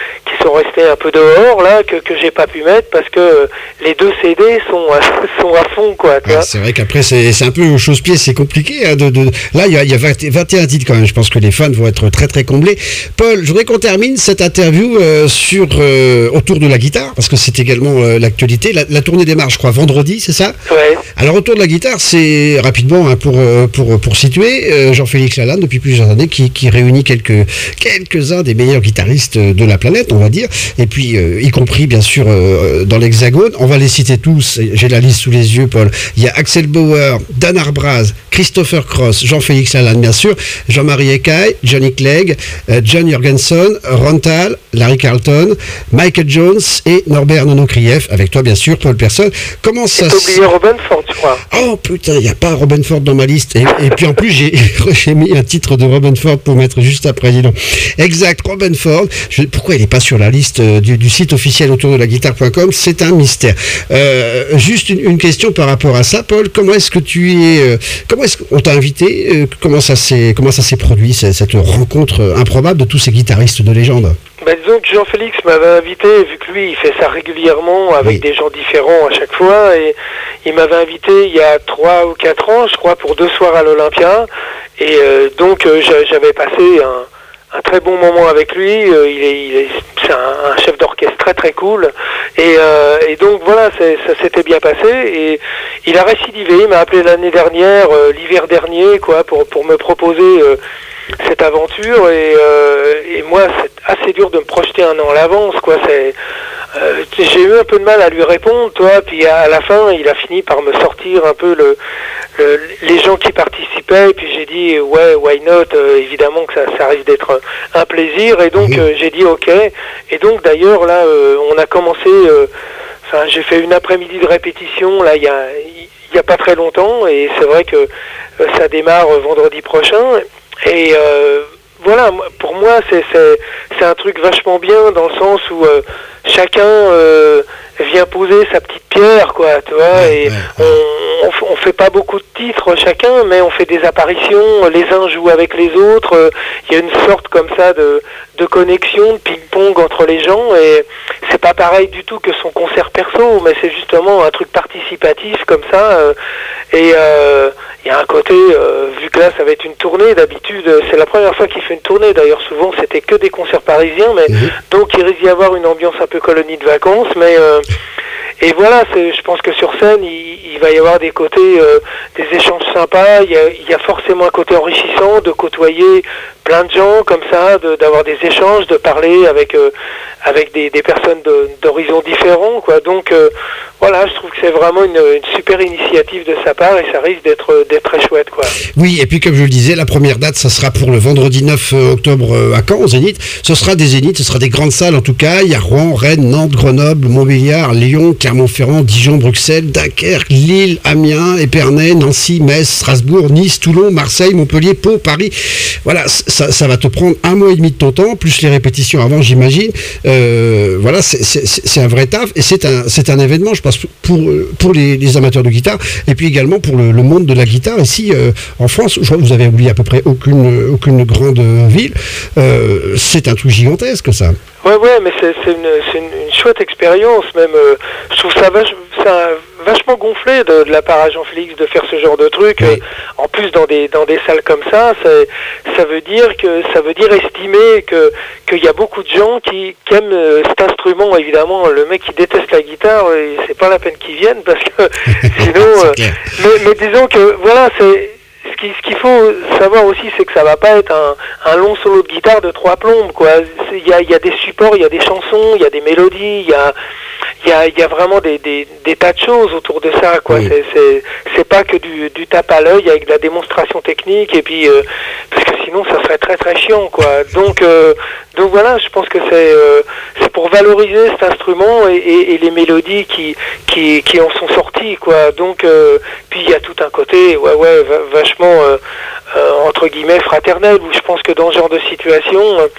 sont restés un peu dehors là, que que j'ai pas pu mettre parce que euh, les deux C D sont sont à fond quoi. Tu Ouais, vois. c'est vrai qu'après c'est, c'est un peu au chausse-pied, c'est compliqué. Hein, de, de... Là, il y a, il y a vingt, vingt et un titres quand même. Je pense que les fans vont être très très comblés. Paul, je voudrais qu'on termine cette interview euh, sur euh, autour de la guitare, parce que c'est également euh, l'actualité. La, la tournée démarre, je crois, vendredi, c'est ça ? Ouais. Alors autour de la guitare, c'est rapidement hein, pour euh, pour pour situer euh, Jean-Félix Lalanne depuis plusieurs années qui, qui réunit quelques quelques-uns des meilleurs guitaristes de la planète, on va dire, et puis euh, y compris bien sûr euh, dans l'Hexagone. On va les citer tous. J'ai la liste sous les yeux, Paul. Il y a Axel Bauer, Dan Arbraz, Christopher Cross, Jean-Félix Lalanne bien sûr, Jean-Marie Ecaille, Johnny Clegg, euh, John Jorgensen, Ron Thal, Larry Carlton, Michael Jones et Norbert Nono-Krief, avec toi bien sûr, Paul Persson. Comment ça T'as se... oublié Robin Ford, je crois. Oh putain, il n'y a pas Robin Ford dans ma liste. Et, et puis en plus, j'ai, j'ai mis un titre de Robin Ford pour mettre juste après. Dis donc. Exact, Robin Ford. Je, pourquoi il n'est pas sur la liste euh, du, du site officiel autour de la guitare point com? C'est un mystère. Euh, juste une, une question par rapport à ça, Paul. Comment est-ce que tu es... Euh, comment est-ce qu'on t'a invité euh, comment, ça s'est, comment ça s'est produit, cette, cette rencontre improbable de tous ces guitaristes de légende? Bah, disons que Jean-Félix m'avait invité, vu que lui il fait ça régulièrement avec Oui. des gens différents à chaque fois, et il m'avait invité il y a trois ou quatre ans, je crois, pour deux soirs à l'Olympia, et euh, donc euh, j'a- j'avais passé un, un très bon moment avec lui. Euh, il est, il est, c'est un, un chef d'orchestre très très cool, et, euh, et donc voilà, c'est, ça s'était bien passé, et il a récidivé, il m'a appelé l'année dernière, euh, l'hiver dernier, quoi, pour pour me proposer euh, cette aventure, et, euh, et moi c'est assez dur de me projeter un an à l'avance, quoi. C'est, euh, j'ai eu un peu de mal à lui répondre, toi, puis à, à la fin il a fini par me sortir un peu le, le les gens qui participaient, et puis j'ai dit ouais, why not, euh, évidemment que ça, ça risque d'être un, un plaisir, et donc euh, j'ai dit ok, et donc d'ailleurs là euh, on a commencé, euh, enfin j'ai fait une après-midi de répétition là il y a il y a pas très longtemps, et c'est vrai que euh, ça démarre euh, vendredi prochain. Et euh, voilà, moi- pour moi, c'est, c'est, c'est un truc vachement bien dans le sens où euh, chacun euh, vient poser sa petite pierre, quoi, tu vois, Ouais, et ouais, on, on, f- on fait pas beaucoup de titres chacun, mais on fait des apparitions, les uns jouent avec les autres, euh, il y a une sorte comme ça de, de connexion, de ping-pong entre les gens, et c'est pas pareil du tout que son concert perso, mais c'est justement un truc participatif comme ça, euh, et euh, il y a un côté, euh, vu que là ça va être une tournée, d'habitude euh, c'est la première fois qu'il fait une tournée, d'ailleurs souvent c'était que des concerts parisiens, mais Mhm. donc il risque d'y avoir une ambiance un peu colonie de vacances, mais euh, et voilà, c'est, je pense que sur scène il, il va y avoir des côtés, euh, des échanges sympas, il y, a, il y a forcément un côté enrichissant de côtoyer plein de gens comme ça, de, d'avoir des échanges, de parler avec euh, avec des, des personnes de, d'horizons différents, quoi. Donc euh, voilà, je trouve que c'est vraiment une, une super initiative de sa part, et ça risque d'être d'être très chouette, quoi. Oui, et puis comme je le disais, la première date, ça sera pour le vendredi neuf octobre euh, à Caen, au Zénith. Ce sera des Zéniths, ce sera des grandes salles en tout cas. Il y a Rouen, Rennes, Nantes, Grenoble, Montbéliard, Lyon, Clermont-Ferrand, Dijon, Bruxelles, Dunkerque, Lille, Amiens, Épernay, Nancy, Metz, Strasbourg, Nice, Toulon, Marseille, Montpellier, Pau, Paris. Voilà, ça, ça va te prendre un mois et demi de ton temps, plus les répétitions avant, j'imagine. Euh, voilà, c'est, c'est, c'est un vrai taf, et c'est un, c'est un événement, je pense, pour, pour les, les amateurs de guitare, et puis également pour le, le monde de la guitare. Ici, euh, en France, je crois que vous avez oublié à peu près aucune, aucune grande ville. Euh, c'est un truc gigantesque, ça. Ouais, ouais, mais c'est, c'est, une, c'est une, une chouette expérience, même. euh, je trouve ça vach, ça vachement gonflé de, de la part à Jean-Félix de faire ce genre de truc. Oui. euh, en plus, dans des dans des salles comme ça, c'est, ça veut dire que ça veut dire estimer que qu'il y a beaucoup de gens qui, qui aiment euh, cet instrument. Évidemment, le mec qui déteste la guitare, euh, c'est pas la peine qu'il vienne, parce que sinon. C'est euh, clair. mais, mais disons que voilà, c'est. Ce qui- ce qu'il faut savoir aussi, c'est que ça va pas être un, un long solo de guitare de trois plombes, quoi. C'est- Il y a, il y a des supports, il y a des chansons, il y a des mélodies, il y a, il y a, il y a vraiment des, des, des tas de choses autour de ça, quoi. Oui. C'est, c'est, c'est pas que du, du tape à l'œil avec de la démonstration technique, et puis euh, parce que sinon ça serait très très chiant, quoi. Donc euh, donc voilà, je pense que c'est euh, c'est pour valoriser cet instrument et, et, et les mélodies qui qui qui en sont sorties, quoi. Donc euh, puis il y a tout un côté, ouais ouais, va- vachement euh, euh, entre guillemets fraternel, où je pense que dans ce genre de situation,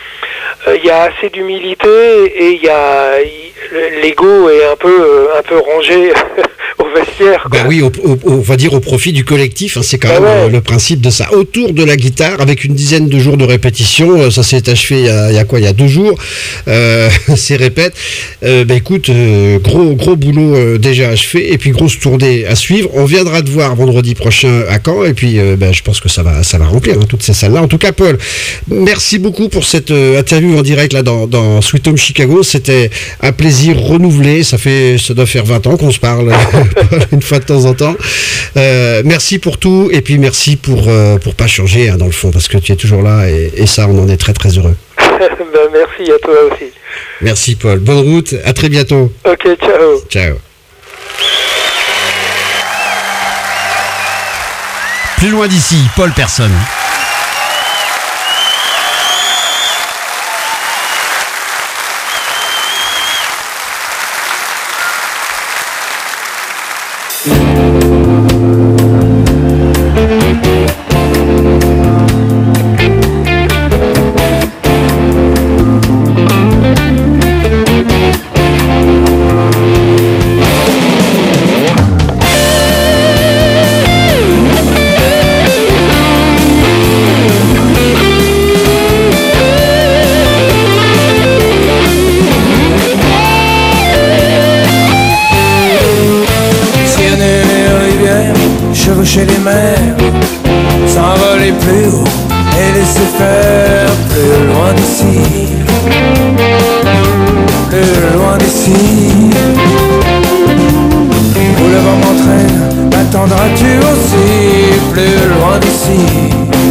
euh, il y a assez d'humilité, et il y a il- l'ego est un peu euh, un peu rangé au vestiaire. Quoi. Bah oui, au, au, on va dire au profit du collectif, hein, c'est quand bah même ouais. euh, le principe de ça. Autour de la guitare, avec une dizaine de jours de répétition, euh, ça s'est achevé il y, a, il y a quoi, il y a deux jours, euh, c'est répète. Euh, bah écoute, euh, gros gros boulot euh, déjà achevé, et puis grosse tournée à suivre. On viendra te voir vendredi prochain à Caen, et puis euh, bah, je pense que ça va ça va remplir hein, toutes ces salles-là. En tout cas, Paul, merci beaucoup pour cette euh, interview en direct là dans, dans Sweet Home Chicago. C'était un plaisir renouvelé. Ça fait ça doit faire vingt ans qu'on se parle une fois de temps en temps. Euh, merci pour tout, et puis merci pour euh, pour pas changer hein, dans le fond, parce que tu es toujours là, et, et ça on en est très très heureux. ben, merci à toi aussi. Merci Paul, bonne route, à très bientôt. Ok, ciao. Ciao. Plus loin d'ici, Paul Personne. Chevaucher les mers, s'envoler plus haut et laisser faire plus loin d'ici, plus loin d'ici. Où le vent m'entraîne, m'attendras-tu aussi plus loin d'ici?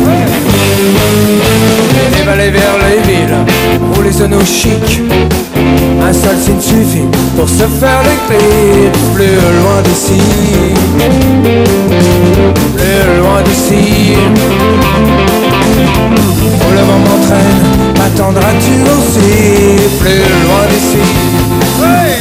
Dévaler vers les villes, où les zones chics, un seul signe suffit pour se faire l'éclipse. Plus loin d'ici, plus loin d'ici. Où le vent m'entraîne, m'attendras-tu aussi plus loin d'ici? Ouais.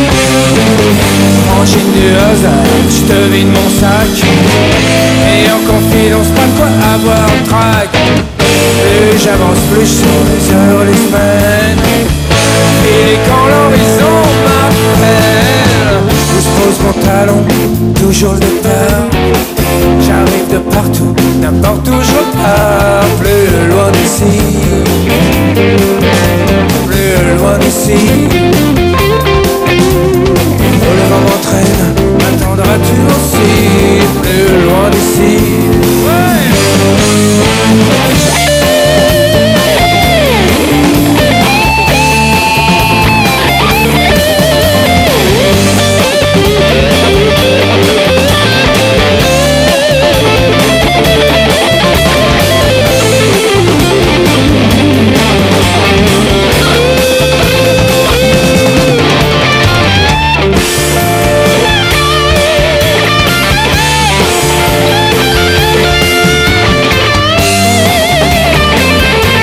Machine du hasard, je te vide mon sac, et en confidence pas de quoi avoir le trac. Plus j'avance, plus sur les heures, les semaines, et quand l'horizon m'appelle, où je pose mon talon, toujours le départ. J'arrive de partout, n'importe où je repars. Plus loin d'ici, plus loin d'ici.